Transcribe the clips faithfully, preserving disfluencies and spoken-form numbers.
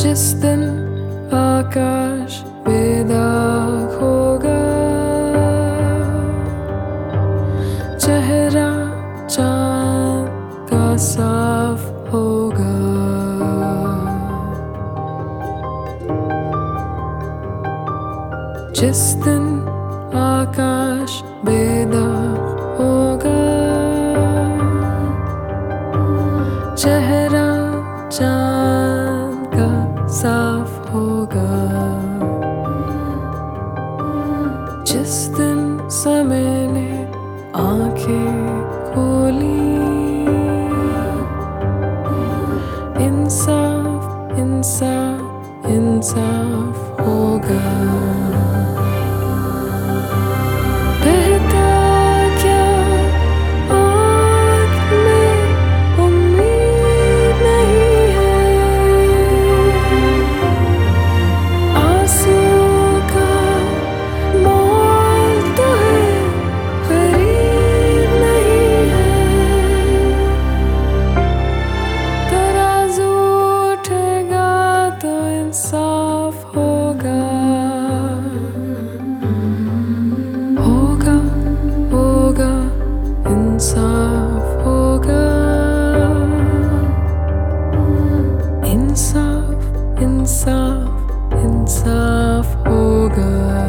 जिस दिन आकाश बेदाग होगा, चेहरा चांद का साफ होगा। जिस दिन आकाश बेदाग होगा, चेहरा चांद का साफ होगा। जिस दिन समय ने आंखें खोली, इंसाफ इंसाफ इंसाफ होगा। इंसाफ होगा, होगा होगा इंसाफ होगा। इंसाफ इंसाफ इंसाफ होगा।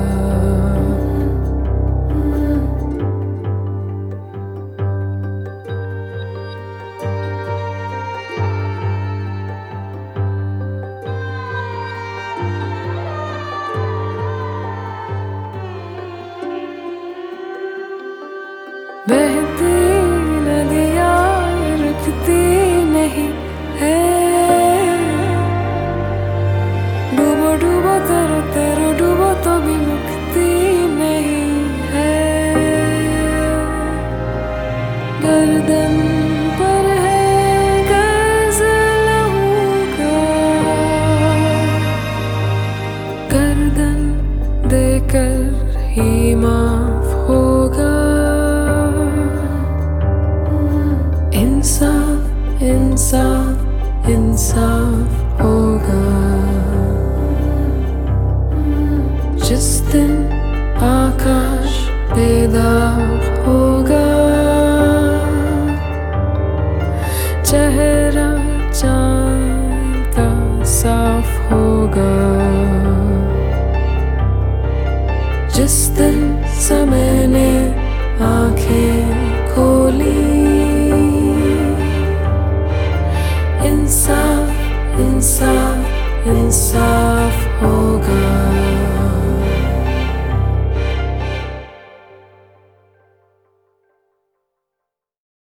बहती नदियाँ रुकती नहीं है, डूबो डूबो तरो तरो डूबो तो भी मुक्ति नहीं है। गर्दन पर है गर्ज लहू का, गर्दन देकर ही माफ होगा। इंसाफ इंसाफ इंसाफ होगा। जिस दिन आकाश बेदाग होगा, चेहरा चांद का साफ होगा। जिस दिन समय ने आंखें खोली, इंसाफ इंसाफ इंसाफ होगा।